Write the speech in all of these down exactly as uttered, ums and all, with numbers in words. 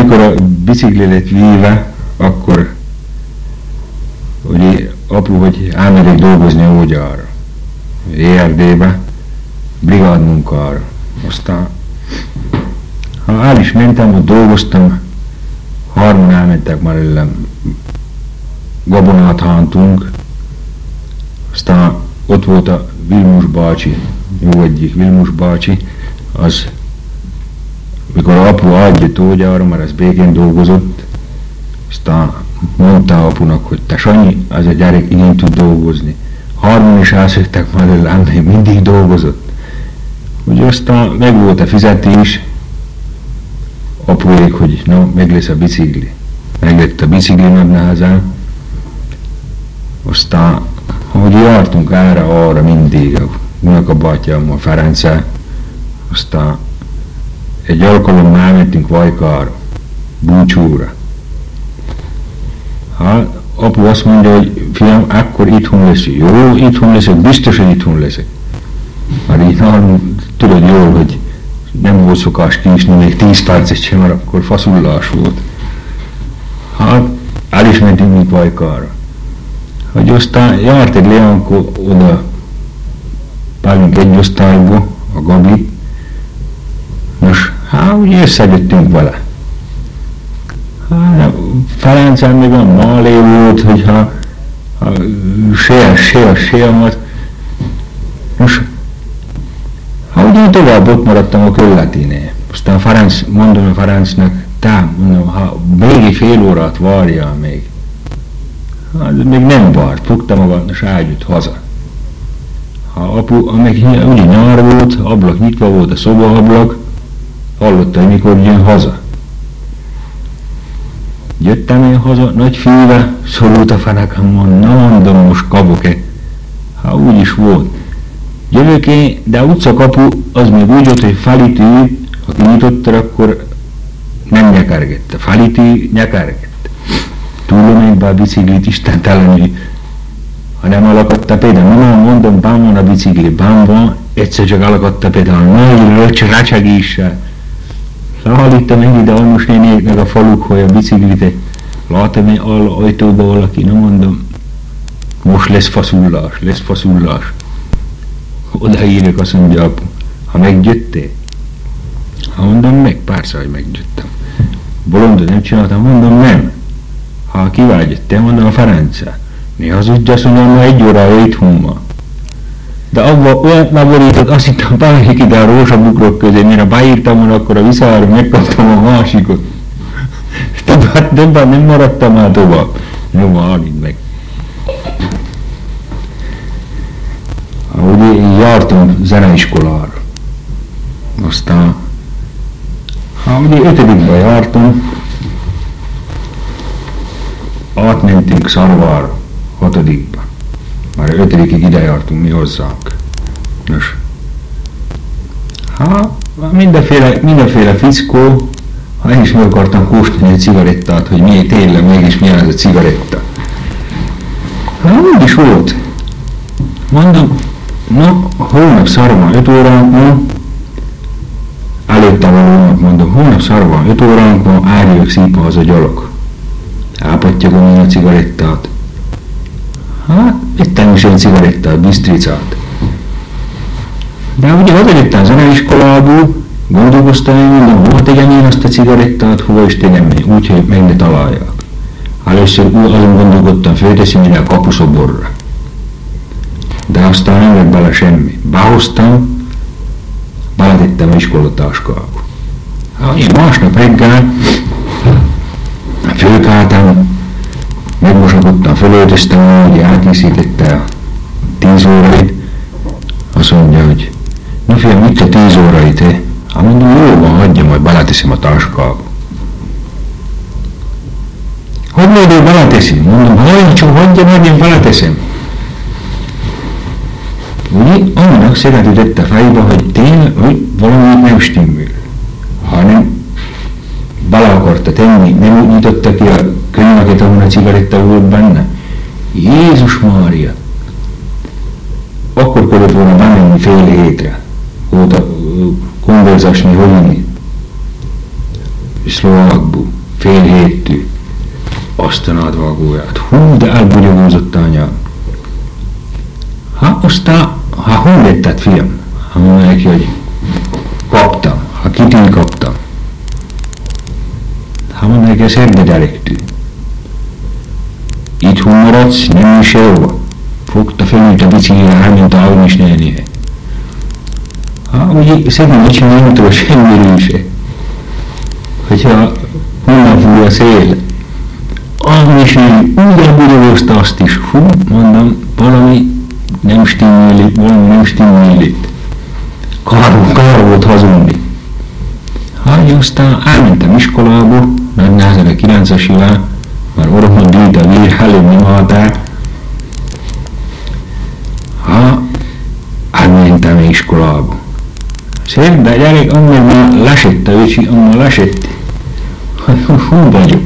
amikor a bicikli lett víve, akkor ugye apu, hogy elmegyek dolgozni Ógyára, é er dé-be, brigádmunkára. Aztán, ha el is mentem, ott dolgoztam, hárman elmentek már ellen, gabonát hántunk, aztán ott volt a Vilmos bácsi, jó egyik Vilmos bácsi, az mikor apu adjött Ógyára, mert az békén dolgozott, aztán mondta apunak, hogy te Sanyi, az a gyerek így tud dolgozni. Hárman is elszöktek már ellen, még mindig dolgozott. Úgy aztán meg volt a fizetés, apuék, hogy na, meg lesz a bicikli. Meg lett a bicikli nagy nehezen. Aztán, ahogy jártunk erre, arra mindig, a unokabátyám, a Ferenccel, aztán egy alkalommal elmentünk Vajkára, búcsúra. Hát, apu azt mondja, hogy fiam, akkor itthon lesz. Jó, itthon leszek, biztos, hogy itthon leszek. Már így nálunk tudod jól, hogy nem volt szokás kiisni, még tíz percet sem, mert akkor faszullás volt. Hát, el is mentünk mint Vajkára. Hogy aztán járt egy Leánkó oda, pálunk egy osztályba, a Gabi. Most, hát úgy összejöttünk vele. Hát, Ferenccel még a málé volt, hogyha sél, sél, sél, most, ha ugye tovább ott maradtam a Kölletinél. Aztán Ferenc, mondom a Ferencnek, te, mondom, ha még fél órát várjál még. Hát, még nem várt, fogta maga, és eljött haza. Ha apu, amíg ugye nyár volt, ablak nyitva volt, a szobaablak, hallotta, hogy mikor jön haza. Jöttem én haza, nagy fülve, szorult a fenekem, mondom, na mondom, most kabok-e. Hát úgy is volt. Jövök én, de a utcakapu az még úgy volt, hogy felitű, ha kinyitotta, akkor nem nyekergette. Felitű, nyekergette. Túlom be a biciklit, Isten telenül, ha nem alakadta például, nem mondom, bán van a bicikli, bán van, egyszer csak alakadta például, nagy röcs, recsegéssel. Lehallítom én ide Almos nénéknek a falukhoz a biciklit, látom én ajtóba valaki, na mondom, most lesz faszullás, lesz faszullás. Odaírjuk, azt mondja apu, ha meggyöttél? Ha mondom, meg, persze, hogy meggyöttem. Bolondot nem csináltam, mondom, nem. Ha kivágyöttél, mondom a Ferenccel. Mi hazudja, azt mondom, ma egy órája itthon van. De abban olyan megborított, azt hittem, bemenik ide a rózsabukrok közé, mire beírtam volna, akkor a viszára megkaptam a másikot. Többet, többet nem maradtam már tovább. Jó, már itt meg. Ahogy én jártam zeneiskolára. Aztán, ahogy ötödikben jártam, átmentünk Szarvára, hatodikba. Már ötödikig ide jártunk mi hozzánk. Nos, hát mindenféle, mindenféle fickó, ha én is meg akartam kóstolni egy cigarettát, hogy mi tényleg mégis milyen ez a cigaretta. Hát úgy is volt. Mondom, na, holnap Szarván öt óránk van, előtte valónak mondom, holnap Szarván öt óránk van, árjövök szépen haza gyalog. Elpattyogom a cigarettát. Hát, ittem is egy cigarettát, bisztricát. De ugye hazajöttem zeneiskolából, gondolkoztam, én mondom, hova tegyem én azt a cigarettát, hova is tegyem én, úgyhogy meg ne találják. Először azon gondolkodtam, fölteszem ide a kapuszoborra. De aztán nem lett bele semmi. Behoztam, beletettem a iskolatáskába. Hát, én másnap reggel fölkeltem, megmosakodtam, fölöltöztem, hogy elkészítette a tíz órait. Azt mondja, hogy na fiam, itt a tíz órait, eh? Hát mondom, jó van, hagyja, majd beleteszem a táskába. Hogy majd ő beleteszem? Mondom, ha csak hagyja, majd én beleteszem. Ugye, annak szeretődött a fejbe, hogy tényleg, hogy valamit nem stimmel. Ha nem bele akarta tenni, nem úgy nyitotta ki a könyveket, ahol a cigaretta volt benne. Jézus Mária! Akkor kellett volna bemenni fél hétre. Volt a konverzásni, hogy szlovakbu, fél héttű, azt a nadvágóját. Hú, de elbugyogózott a anya. Ha aztán, ha hol letted, fiam? Ha mondja neki, hogy kaptam, ha kitűn kaptam. Ha mondja neki, szerda gyerektű. Itthon maradsz, nem is sehova. Fogta felült a biciklire, elment a Agnes nénihez. Ha úgy szegény bicsi nem tudod semmiről se. Hogyha honnan fúj a szél, Agnes néni úgy elbugyogozta azt is. Fú, mondom, valami nem stimmel itt, valami nem stimmel itt. Kár, kár volt hazudni. Hát aztán elmentem iskolába, nagy nehezen a kilences évvel, már orvon dílt a vír, előbb nem haltál. Ha elmentem iskolába. Szerda gyerek, annál már lesett a öcsi, annál lesett. Hú vagyok.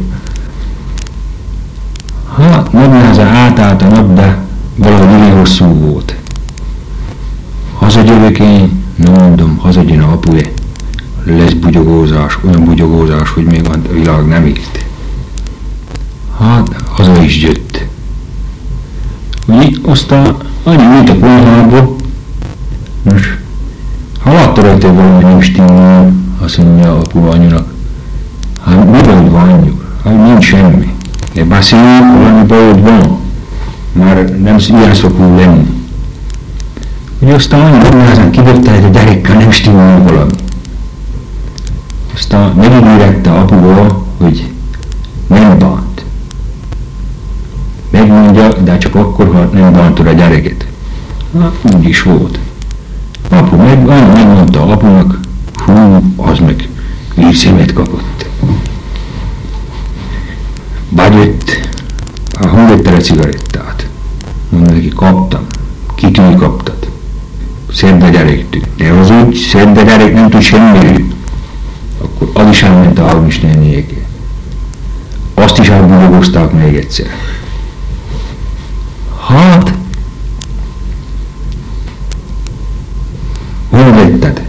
Hát nagy nehezen átállt a nap, de valahogy igen hosszú volt. Hazagyövök én, nem mondom, hazagyön a apuja. Lesz bugyogózás, olyan bugyogózás, hogy még a világ nem írt. Hát, haza is jött. Ugye, aztán annyi mint a konyhába. Nos, ha látta rajta valami nem stimmel, azt mondja apu anyunak. Hát mi bajod van, anyjuk? Hát nincs semmi. De beszéljünk, valami bajod van. Már nem ilyen szokul lenni. Ugye aztán annyi nehezen kidobta, hogy a gyerekkel nem stimmel valami. Aztán megígérette apuval, hogy nem bánt. Megmondja, de csak akkor, ha nem bántod a gyereket. Hát úgy is volt. Apu meg, annyi megmondta apunak, hú, az meg vírszemet kapott. Begyött, a hangette a cigarettát. Mondta neki, kaptam. Kitűn kaptad. Szerda gyerektű. De az úgy, szerda gyerek nem tud semmiről. Akkor az is elment a Agnes néniéké. Azt is elbugyogozták még egyszer. Hát, hol vetted?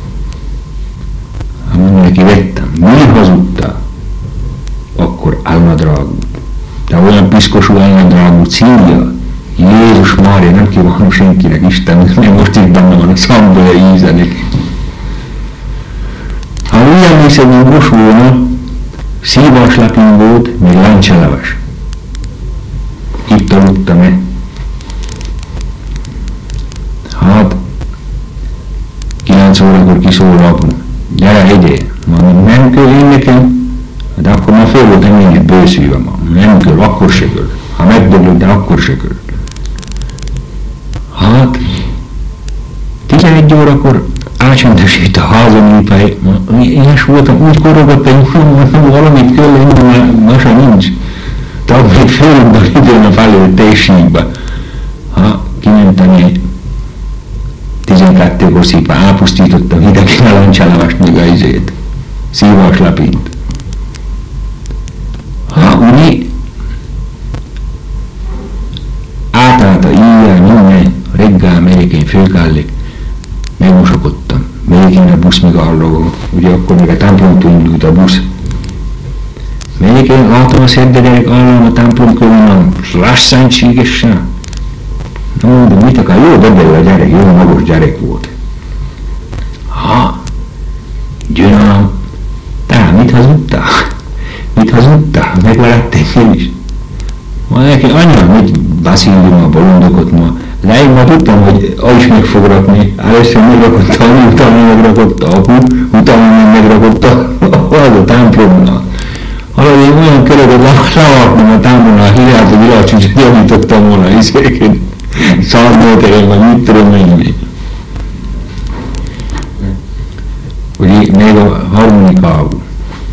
Hát mondja neki, vettem. Mi hazudtál? Akkor elnadrágult. De olyan piszkosú elnadrágult szívja. Jézus Mária, nem kívánom senkinek, Isten, nem most itt benne van a szambolya ízenik. Ha úgy emlékszem, hogy most volna, szívás lepén volt, még láncseleves. Itt aludtam-e? Hát, kilenc órakor kiszól apu. Gyere, hegyél. Mondom, nem kell én nekem. De akkor már föl voltam én is bőszűve ma. Nem kell, akkor se kell. Ha megdöglök, de akkor se kell. Hát, tizenegy órakor elcsendesít a házam népei. Ilyes voltam, úgy korogottam, hogy valamit kell lenni, mert ma se nincs. Tehát még fölöndel időn a felül térségbe. Ha kimentem én tizenkettőkor szépen elpusztítottam hidegen a lancselevest meg a izét. Szívás lepint. Ha ugye átállt a íjjel, nyomni, reggel megyek én fölkellik, megmosakodtam. Megyek én a busz meg arról, ugye akkor még a templomtól indult a busz. Megyek én, látom a szerda gyerek arról a templom körül, lassánységesen. No, de mit akar? Jó dobja a gyerek, jó magos gyerek volt. Ha, gyönám, te mit hazudtál? Mit hazudtál? Megvelették én is. Mondja neki, anya, mit beszélünk a bolondokot ma? De én ma tudtam, hogy az is meg fog rakni. Először megrakotta, utána megrakotta apu, utána megrakotta az a templomnál. Valahogy én olyan köröket levartam a templomnál, hiába, hogy világcsúcsot javítottam volna izéket. Szarmolterem, vagy mit tudom menni. Ugye még a harmonikával.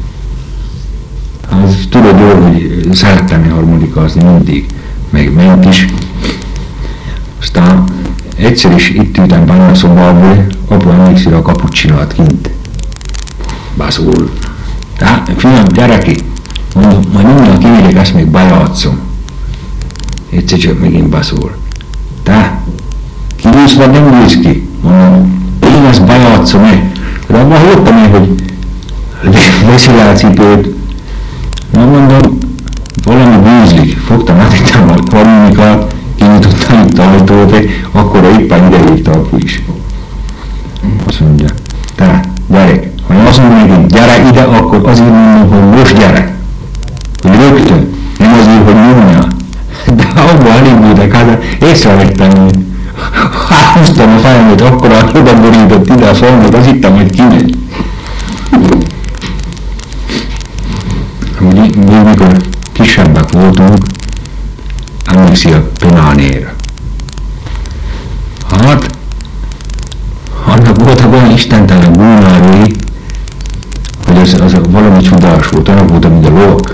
Az tudod jól, hogy szerettem harmonikázni mindig, meg ment is. Aztán egyszer is itt ültem benne a szobából, apu emlékszik, a kaput csinált kint. Baszul. Tehát, fiam, gyereki, mondom, majd mindjárt kimegyek, ezt még bejátszom. Egyszer csak megint baszul. Te, kiülsz vagy nem ülsz ki? Mondom, én ezt bejátszom meg. De abban hallottam én, hogy veszilácipőt. Na mondom, valami bűzlik, fogtam átittem a kalumikat, kinyitottam itt a ajtót, akkor éppen ide hívta apu is. Azt mondja, te, gyerek, ha azt mondom nekik, gyere ide, akkor azért mondom, hogy most gyere. Hogy rögtön, nem azért, hogy nyomja. De abban elindultak, hát észrevettem, hogy húztam a fejemet, akkor a oda borított ide a falmat, az hittem, hogy kimegy. Még mikor kisebbek voltunk, emlékszik a Penánéra. Hát, annak voltak olyan istentelen búnárai, hogy az, az valami csodás volt, annak volt, mint a lovak.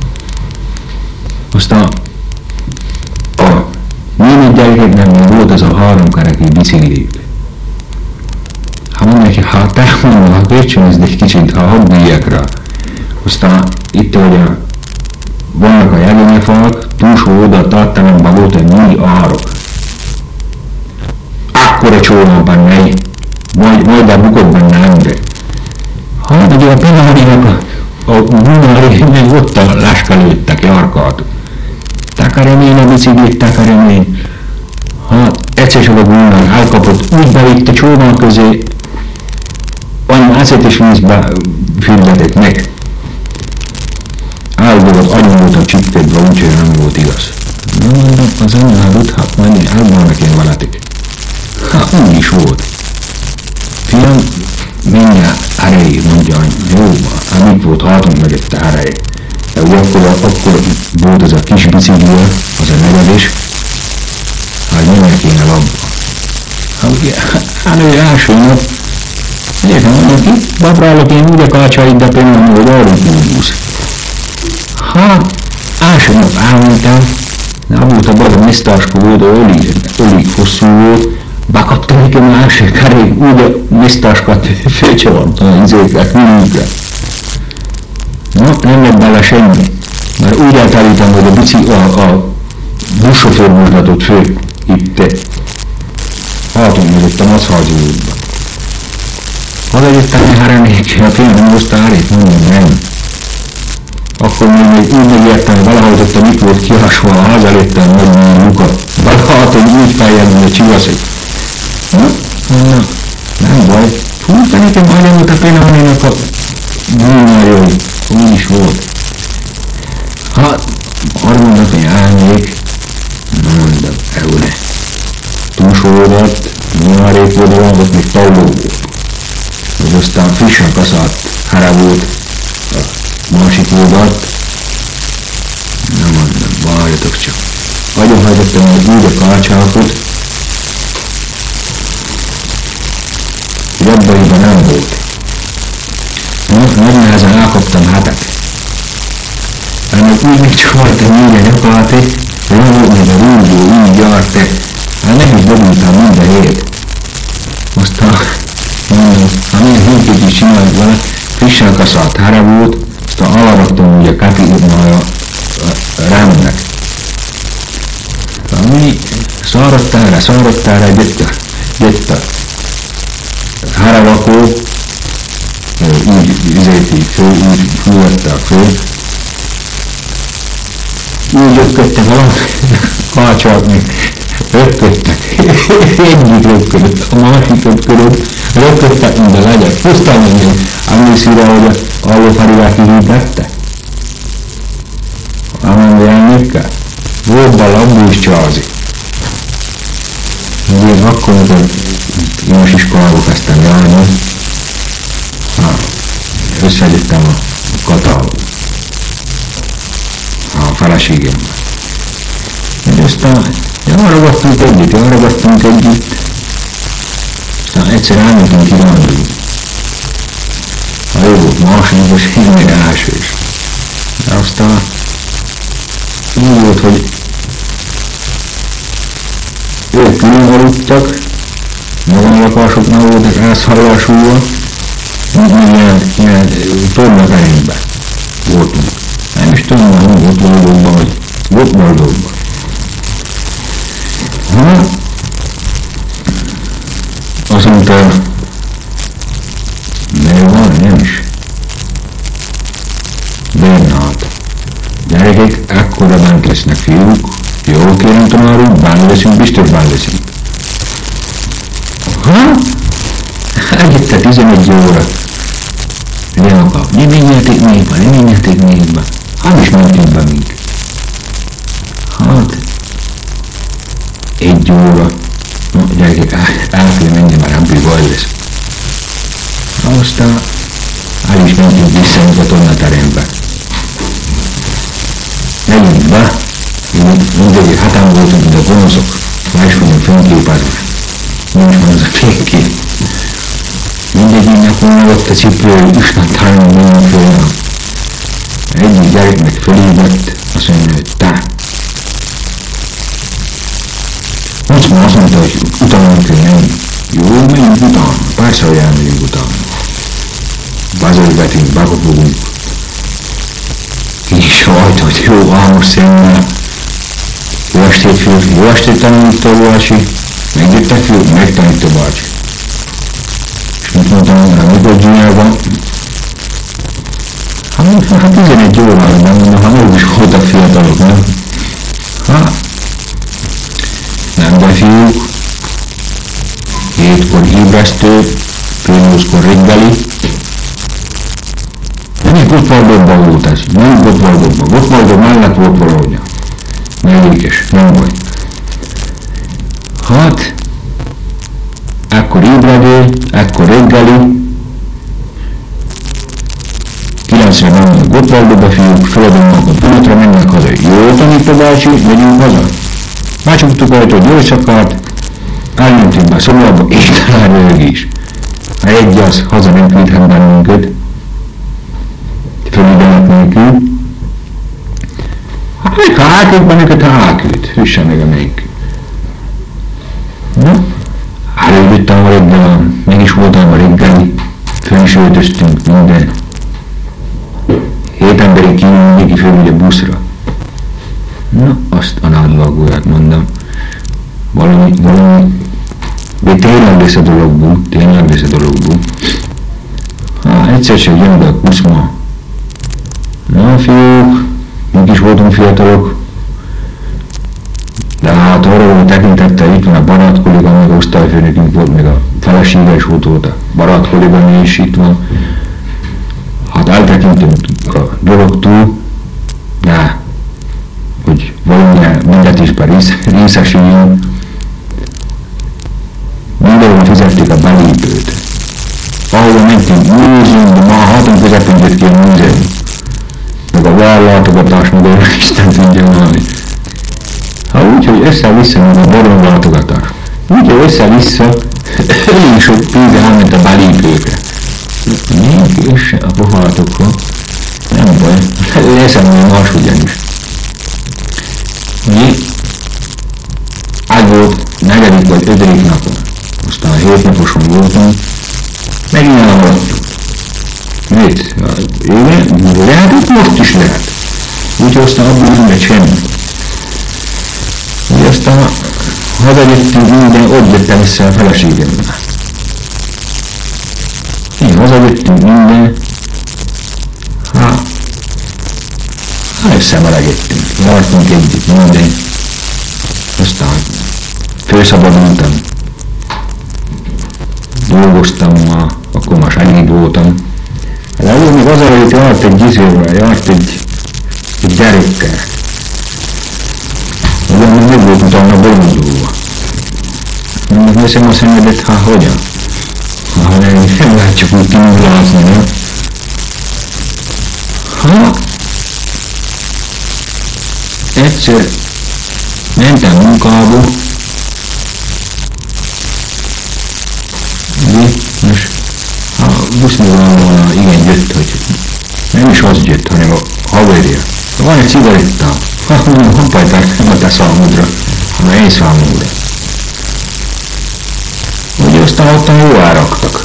Aztán a német gyerekeknek volt az a háromkerekű biciklip. Ha mondják, ha te mondom, ha kölcsönözd egy kicsit, ha hadd bíjjak rá. Aztán itt, hogy a, vannak a jelényefalak, túlsó oldalt tartalomban volt egy mini árok. Akkora csónak benne, majd, majd a bukott benne ember. Hát ugye a Penánének a, a búnári, meg ott a láska lőttek, járkáltuk. Takaremény a biciklit, takaremény. Hát egyszer csak a búnár elkapott, úgy bevitt a csónak közé, annyi acetes vízbe fürdetett meg. Áldogat, annyi volt a csipkedve, úgyhogy nem volt igaz. Na mondom, az anyád ott, hát majd én elválnak én veletek. Hát úgy is volt. Fiam, mindjárt erejé, mondja anya, jó, hát mit volt hátunk mögött a ereje. De ugye akkor, akkor volt az a kis biciklia, az a nevedes, hát nyilván kéne labba. Hát ugye, hát ő első nap, egyébként mondom ki, babrálok én úgy a kácsait, de például, hogy arra búbúsz. Hát, első nap elmentem, de volt a bada misztáska volt, ölig, ölig hosszú volt, bekaptam nekem a első kerék, úgy a misztáskat fölcsavartam az izéket, mindigre. Na, nem jött bele semmi, mert úgy eltállítom, hogy a bicikl, a, a buszsofőr mutatott fő itt, hátunk mögött a Macházi útban. Haza jöttem a herenék, a fiam nem hozta árét, mondom, nem. Akkor még úgy megértem, hogy valahogy ott a mit volt kiásva a ház előttem, hogy lukat. Valahogy úgy feljebb, hogy a csivaszik. Na, na, nem baj. Hú, de nekem majdnem volt a Penánének a búnárja, hogy úgy is volt. Hát, harmadnap én elmék, na mondom, eule. Túlsó oldalt, nyilvárék oldalon, ott még tauló volt. Hogy aztán frissen kaszált hara volt a másik oldalt. Na mondom, várjatok csak. Nagyon hagyottam, hogy úgy a kácsákot, hogy abban iba nem volt. Nagy nehezen elkaptam hetet. Ennek úgy megcsavartam minden nyakát, hogy nem volt még a rúgó, így járta. Hát nehéz bebújtam minden hét. Aztán mondom, ha milyen hintét is csinált vele, frissen kaszált hara volt, aztán alaraktam úgy a katigóban a rámnek. Ami száradtára, száradtára jött a, jött a haravakó, úgy vizéték föl, úgy fúrták föl. Úgy ötködtek valami kácsák, ötködtek. Egyik ötködött, a másik ötködött, ötködtek, mint a legyek. Pusztán mondjuk, emlékszik rá, hogy a Allófarivá kihívette? Amennyi elnökkel? Volt Balambó és Csázi. Én akkor, amikor most iskolába kezdtem járni, összegyettem a Katába, a feleségemmel. És aztán járgattunk együtt, járgattunk együtt, aztán egyszer elmentünk kirándulni. Ha ő volt másodikos, én meg első is. De aztán úgy volt, hogy ők külön aludtak, magam lakásoknál voltak elszállásulva, mi ilyen, ilyen tornateremben voltunk. Nem is tudom, hogy volt Moldóban, vagy volt Moldóban. Ha, azt mondta, de van, nem is. gyerekek, ekkora bánt lesznek fiúk. Jó, kérem tanár úr, bán leszünk, biztos bán leszünk. Ha? Hát itt a tizenegy óra. De maga, ne menjetek még be, ne menjetek még be. Hát is mentünk be még. Hát, egy óra. No, gyerekek, el kell menni, már nem baj lesz. Aztán el is mentünk vissza a tornaterembe. Megyünk be, mindegy, hátán voltunk, mint a gonoszok. Már is fogunk fényképezve. Nincs van az a fénykép. Mindegyiknek volna ott a cipő, Isten talán volna fölna. Egyik gyereknek fölébredt, azt mondja, hogy te. Mocma azt mondta, hogy utána kell menni. Jó, megyünk utána, persze, hogy elmegyünk utána. Bazolgatünk, bakopogunk. És hajt, hogy jó, álmos szemmel. Jó estét, fiú, jó estét tanulta bácsi. Megjöttek, fiú, megtanulta bácsi. És mit mondtam, hogy amikor Gyunyában? Hát tizenegy órára, de mondom, hát ők is voltak fiatalok, nem? Hát, nem, de fiúk, hétkor ébresztő, fél húszkor reggeli. Nem Gottwaldokban volt ez, nem Gottwaldokban. Gottwaldok mellett volt valahogy. Mellékes, nem baj. Hát, ekkor ébredő, ekkor reggeli. Kilencre mennek Gottwaldokba fiúk, feladom a Dunátra, mennek haza. Jó tanítva bácsi, megyünk haza. Becsuktuk ajtót, jó szakát, eljöntünk be a szobába, és talán ők is. Ha egy az, haza nem küldhet bennünket, fölügyelet nélkül. Hát még ha elküld bennünket, ha elküld, hüssen meg a még. Na, előjöttem a reggel, meg is voltam a reggeli, föl is öltöztünk minden. Hét emberi kívül mindenki fölmegy a buszra. Na, azt a nádvágóját mondom. Valami, valami, de tényleg lesz a dologból, tényleg lesz a dologból. Hát egyszer csak jön be a kuszma. Na fiúk, mink is voltunk fiatalok. De hát arra valami tekintettel itt van a barát kolléga, meg a osztályfőnökünk volt, meg a felesége is volt volt a barát kolléga, is itt van. Hát eltekintünk a dologtól, de hogy valamilyen mindetésben rész, részesüljön. Mindenhol fizették a belépőt. Ahol mentünk múzeumban, már hatunk közepén jött ki a múzeum. Meg a vállátogatás, meg a Isten tudja valami. Ha úgy, hogy össze-vissza, meg a boronglátogatás. Úgy, hogy össze-vissza, elég sok pénze elment a belépőkre. Még össze a pohártokra. Nem baj, eszembe más ugyanis. Mi ágy volt negyedik vagy ötödik napon, aztán hétnaposon voltunk, megint elmaradtuk. Mit? Igen, lehetett, most is lehet. Úgyhogy aztán abból nem megy semmi. Úgy aztán hazajöttünk minden, ott jöttem vissza a feleségemmel. Én hazajöttünk minden, hát, hát összemelegettünk, jártunk együtt minden, aztán főszabadultam, dolgoztam ma, akkor már segít voltam. De előbb még az előtt járt egy gizővel, járt egy, egy gyerekkel. Ugyan még meg volt utána bolondulva. Mondjuk veszem a szemedet, hát hogyan? Ha nem, nem lehet csak úgy kinulázni, nem? Ha egyszer mentem munkába, most a buszmódalomban igen jött, hogy nem is az jött, hanem a haverja. Van egy cigarettám, ha mondom, hoppajták, nem a te számodra, hanem én számomra. Ugye aztán ottan jól elraktak.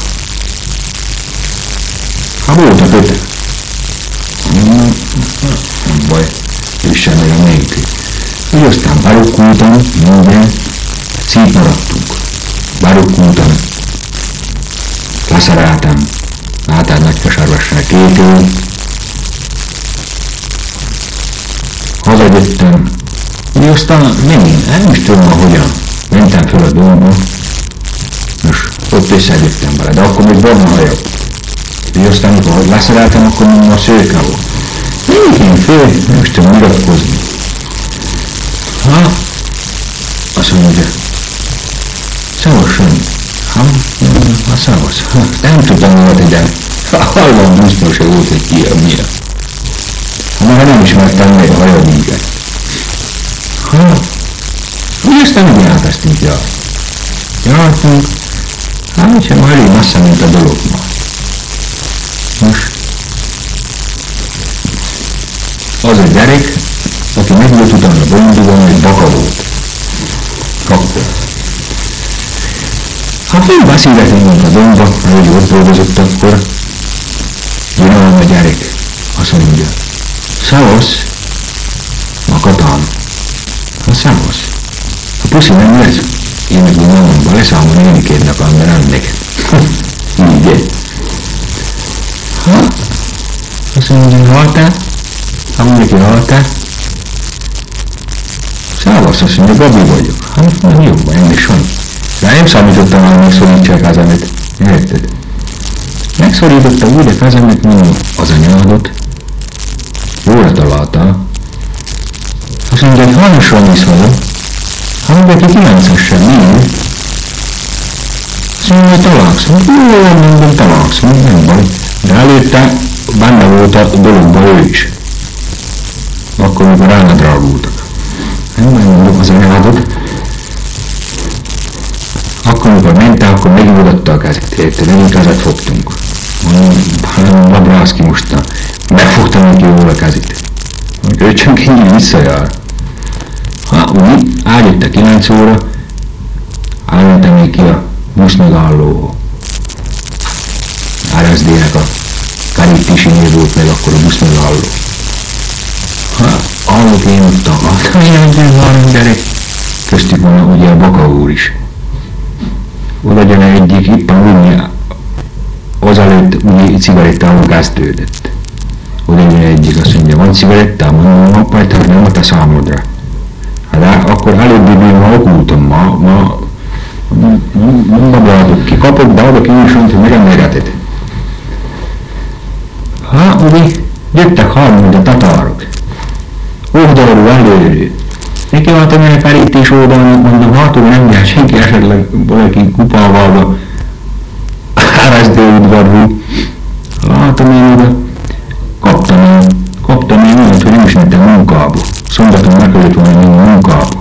Ha voltak öt. Nem baj, üssen meg a nélkül. Úgy aztán barokkultam, minden, szép maradtunk. Barokkultam, leszereltem, átállt Nagykasarvassal két év. Visszajöttem, ugye aztán megint, nem is tudom hogyan, mentem fel a dombba, most ott összejöttem vele, de akkor még barna hajak. Ugye aztán, amikor leszereltem, akkor mondom a szőke volt. Mindig én föl, nem is tudom mutatkozni. Ha, azt mondja, szavasan, ha, ha szavasz, ha, nem tudom volt ide, hallom buszból se volt, hogy ki a milyen. Ha már nem ismertem meg a hajadíget. Ha, úgy aztán úgy áteztünk jár. Jártunk, hát úgyhogy már elég messze ment a dolog ma. Most, az a gyerek, aki meg volt utána a bondogon, egy baka volt. Akkor. Ha fél beszélgetünk a domba, ahogy ott dolgozott akkor, jön a gyerek, azt mondja, szavasz, a katám. Ha szavasz. A puszi nem lesz. Én meg úgy magamban leszámolni énikérnek, amiben nem neked. Így. Ha? Azt mondja, hogy haltál? Ha mondja, hogy haltál? Szavasz, azt mondja, Gabi vagyok. Hát már jó, ennek van. De nem számítottam, hogy megszorítsa a kezemet. Érted? Megszorította úgy a kezemet, mondom, az a nyelvot. Jóra találtál. Azt mondja, hogy hányosan is vagyok. Hát mondja, ki kilencesen, miért? Azt mondja, hogy találkszunk. Jó, mondom, találkszunk, nem baj. De előtte benne volt a dologban ő is. Akkor, amikor ránadrágultak. Nem mondom az anyádot. Akkor, amikor mentál, akkor megnyugodta a kezét, érted? Megint kezet fogtunk. Mondom, Babrászki mostan. Megfogtam neki jól a kezét. Ő csak így visszajár. Ha úgy, ágyott a kilenc óra, állítom még ki a buszmegállóhoz. er es dé-nek a Karib-Tisinél volt meg akkor a buszmegálló. Ha állok én ott a három gyerek, köztük van ugye a Baka úr is. Oda jön egyik, éppen úgy, az előtt ugye cigarettával kezdődött. Oda jön egyik, azt mondja, van cigarettám, mondom, majd hát nem a te számodra. Hát akkor előbb ma okultam, ma, ma, nem adok ki, kapok, de adok én is, hogy megemegeted. Hát ugye, jöttek harmad a tatárok. Oldalról előről. Neki voltam ennek kerítés oldalnak, mondom, hátul nem jár senki, esetleg valaki kupával er es dé udvarból. Látom én oda, kaptam én, kaptam én olyat, hogy nem is mentem munkába. Szombaton meg kellett volna menni munkába.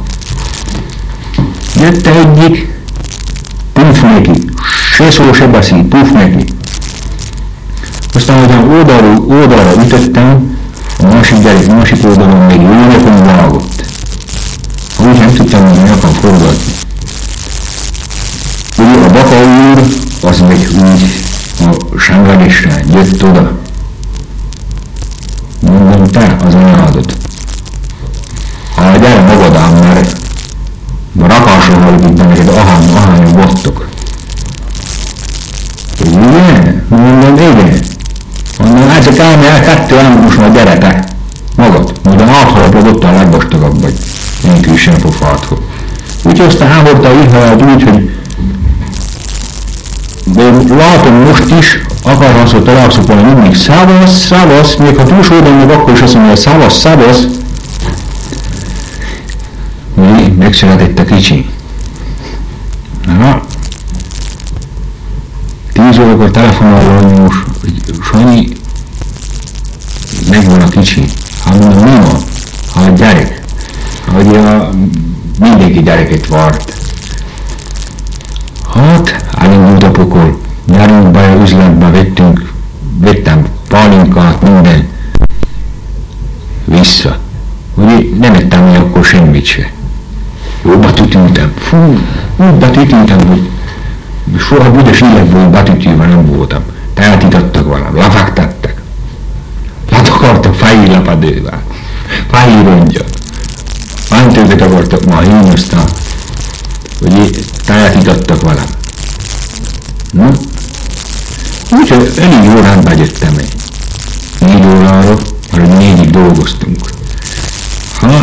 Jött egyik, puf neki, se szó se beszél, puf neki. Aztán, hogy oldalról, oldalra ütöttem, a másik gyerek másik oldalon még jó nyakon vágott. Úgy nem tudtam, hogy nyakon forgatni. Ugye a Baka úr, az meg úgy a sengedésre jött oda. Mondom, te az anyádod. Ha gyere magadám, mert a rakáson vagyok, de neked ahány, ahányan vattok. Igen? Mondom, igen. Mondom, hát csak állni el kettő elmúlus már gyere te. Magad. Mondom, áthalapod ott a legvastagabb vagy. Nélkül sem pofáthoz. Úgyhogy aztán háborta a ihaját úgy, hogy de látom most is, akarhatsz, hogy találkozok volna mindig szavasz, szavasz, még ha túlsódom, még akkor is azt mondja, szavasz, szavasz. Mi megszületett a kicsi. Na, tíz órakor telefonálva, hogy most, hogy Sanyi, megvan a kicsi. Hát mondom, mi van? Hát gyerek. Hogy a, mindenki gyereket várt. Hát, elindult a pokol. Nyárunk be a üzletbe, vettünk, vettem pálinkát, minden. Vissza. Ugye nem ettem mi akkor semmit se. Jó, betütültem. Fú, úgy betütültem, hogy soha büdös életből, hogy betütülve nem voltam. Tehát itattak valami, lefektettek. Letakartak fehér lepedővel. Fehér rongyal. Mentőket akartak ma hívni, aztán, hogy táját itattak velem. No? Úgyhogy elég órán bejöttem én. Négy órára, mert négyig dolgoztunk. Ha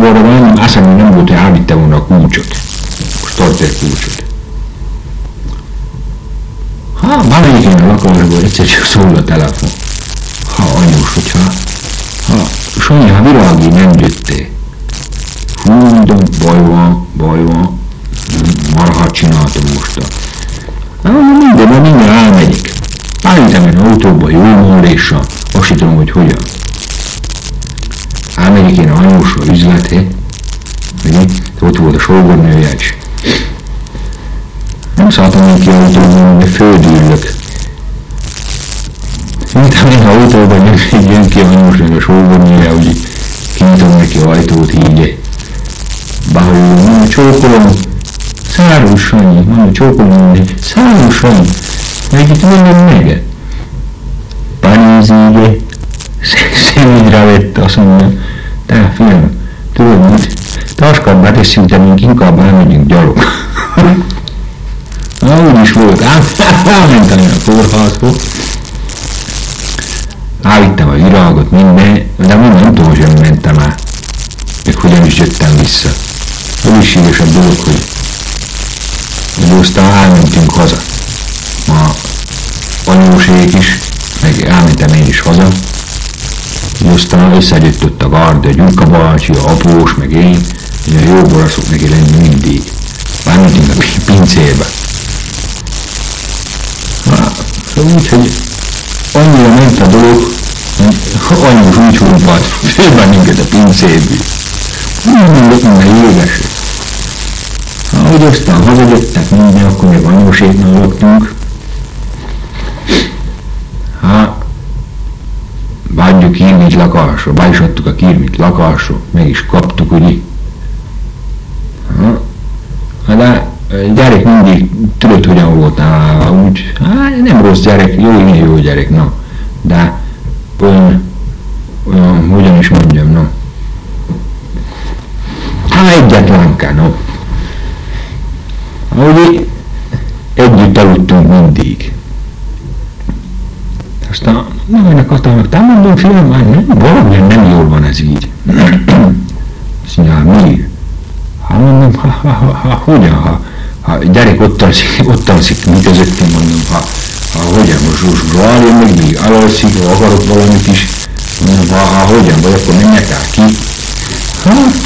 táborra van, aztán még nem volt, hogy elvitte volna a kulcsot, a starter kulcsot. Ha valamelyikén a lakásból egyszer csak szól a telefon. Ha anyós, hogyha ha Sanyi, ha Virági nem jöttél. Hú, de baj van, baj van, marhat csináltam most. Hát minden, mert minden elmegyek. Állítom én autóba, jó móléssal, azt sem tudom, hogy hogyan. Elmegyek én anyósra üzleté, hogy ott volt a sógornője is. Nem szálltam neki autóban, de földűrlök. Mintem én autóban nem jön ki anyósnak a sógornője, hogy kinyitom neki ajtót így. Bahol, mondja, csókolom, Száró Sanyi, mondja, csókolom, Száró Sanyi, meg itt mondom meg. Panéz így, személyre vette, azt mondja, te fiam, tudod mit, taskát beteszünk, de mink inkább elmegyünk gyalog. Na, úgy is volt, elmentem én a kórházba, állíttam a virágot, minden, de még nem tudom, hogy mentem el, meg hogyan is jöttem vissza. Egészségesebb dolog, hogy, hogy aztán elmentünk haza. Ma anyósék is, meg elmentem én is haza, hogy aztán összegyött ott a gárda, a Gyurka bácsi, a após, meg én, hogy a jó boraszok neki lenni mindig. Elmentünk a pincébe. Úgy, hogy annyira ment a dolog, hogy anyós úgy humpalt félben minket a pincéből. Mondok minden jégesre. Ahogy aztán hazajöttek minden, akkor még anyóséknál laktunk. Hát, vágyjuk kirmit lakásra, be is adtuk a kirmit lakásra, meg is kaptuk, ugye. Ha, de gyerek mindig tudod, hogyan voltál, úgy, hát nem rossz gyerek, jó, igen, jó gyerek, na. De olyan, olyan, hogyan is mondjam, na. Hát egyetlenkán, no. Ahogy együtt aludtunk mindig. Aztán nem ennek aztán te mondom, fiam, már nem, valami nem jól van ez így. Azt mondja, mi? Hát mondom, ha, ha, ha, ha, hogyan, ha, ha gyerek ott alszik, ott alszik, mi közöttem, mondom, ha, ha hogyan, most, most várjon meg, még alalszik, ha akarok valamit is, mondom, ha, ha hogyan, vagy akkor menjek el ki. Hát,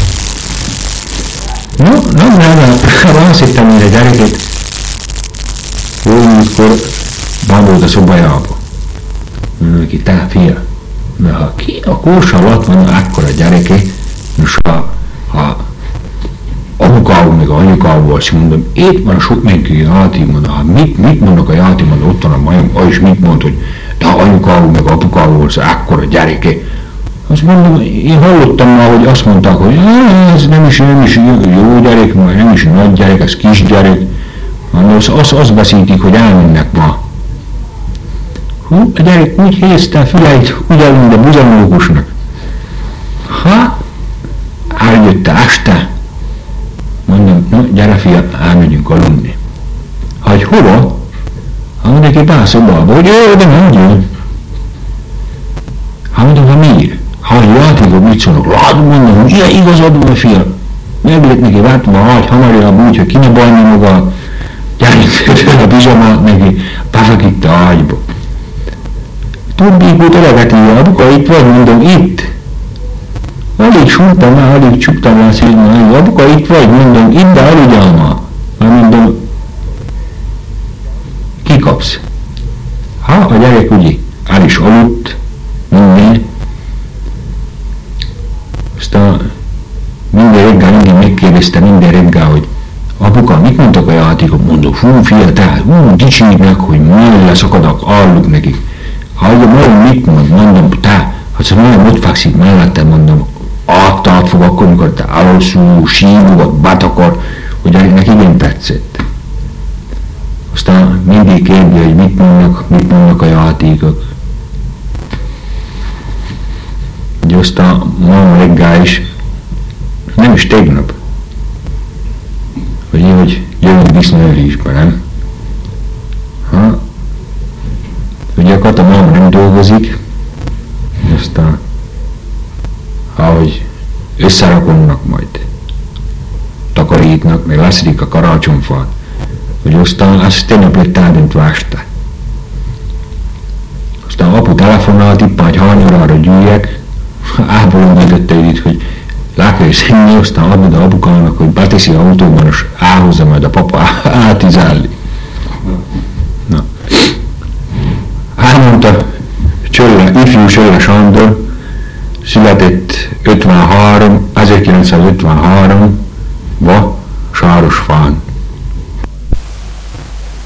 no, nem, nem, nem, azt hittem, hogy a gyereket jó, amikor van volt a szobájába. Mondom neki, te fia, mert ha ki a kórsa alatt van akkora gyereke, most ha, ha anyukával meg anyukával, azt mondom, itt van a sok menkő játék, mondom, ha mit, mit mondok a játék, mondom, ott van a majom, és mit mond, hogy de anyukával meg apukával az akkora gyereke. Azt mondom, én hallottam már, hogy azt mondták, hogy ez nem is, nem is jó gyerek, nem is nagy gyerek, ez kis gyerek. Azt az, az beszélték, hogy elmennek ma. Hú, a gyerek úgy hézte a füleit, ugye, mint a buzamókusnak. Ha, eljött este. Mondom, no, gyere fia, elmegyünk aludni. Ha, hogy hova? Ha mondja, neki be a szobába, hogy jó, de nem jön. Ha mondom, ha miért? Ha a játékot mit szólok, rád mondom, hogy ilyen igazad van, fia. Meglét neki, vártam a hagy, hamarjabb úgy, hogy ki ne bajni maga. Gyerünk fel a bizsamát neki, befeküdt a ágyba. Tumbékot elegetél, apuka itt vagy, mondom, itt. Alig súrtam már, alig csuktam már szépen, apuka itt vagy, mondom, itt, de aludjál már. Már mondom, kikapsz. Ha a gyerek ugye el is aludt, minden, aztán minden reggel mindig megkérdezte minden reggel, hogy apuka, mit mondtak a játékok? Mondom, fú, fia, tehát, hú, dicsérj meg, hogy mellé szakadok, álluk nekik. Ha ugye mondom, mit mond? Mondom, te, hát szóval nagyon ott fekszik mellettem, mondom, átát fog akkor, amikor te alszul, sívogat, batakar, hogy neki igen tetszett. Aztán mindig kérdi, hogy mit mondnak, mit mondnak a játékok. Ugye aztán ma reggel is, nem is tegnap, hogy én, hogy jövünk disznőlésbe, nem? Ha? Ugye a Kata máma nem dolgozik, aztán ahogy összerakomnak majd, takarítnak, meg leszedik a karácsonyfát, hogy aztán azt tegnap lett eldöntve este. Aztán apu telefonált, éppen egy hány órára gyűjjek, ápolódította itt, hogy le kell szenni, aztán adod a apukának, hogy beteszi a autóban, és elhozza majd a papa átizálni. Na. Elmondta Csölle, ifjú Csölle Sándor, született ötvenhárom, ezerkilencszázötvenháromban Sárosfán.